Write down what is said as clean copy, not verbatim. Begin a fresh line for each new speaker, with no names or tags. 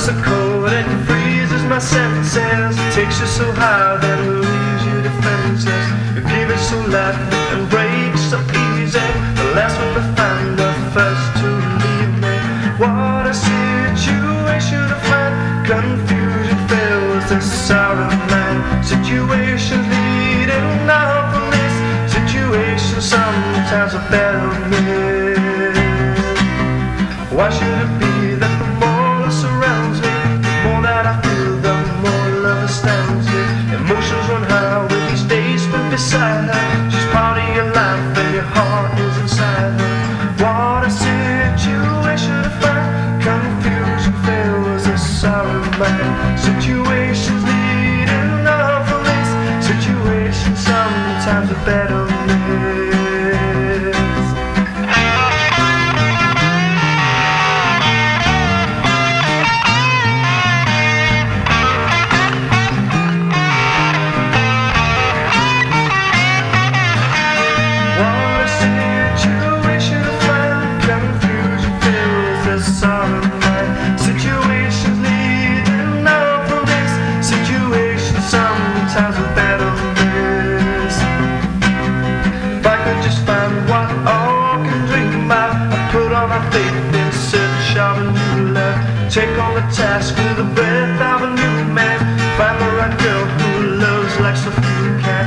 so cold and it freezes my senses. It takes you so high that it leaves you defenseless. You give it so lightly and breaks so easy. The last one to find, the first to leave me. What a situation to find. Confusion fills this sorrow mind. Situations leading now from this situation. Sometimes a better miss. Why should it be that the more that surrounds me, the more that I feel, the more love astounds me? Emotions run high with each day spent beside her. She's part of your life and your heart is inside her. What a situation to find. Confusion fills this sorrow mind. Situations leading up from this situation. Sometimes a better miss. Sometimes a better miss. If I could just find what all can dream about, I put all my faith in search of a new love. Take on the task with the breath of a new man. Find the right girl who loves like so few can.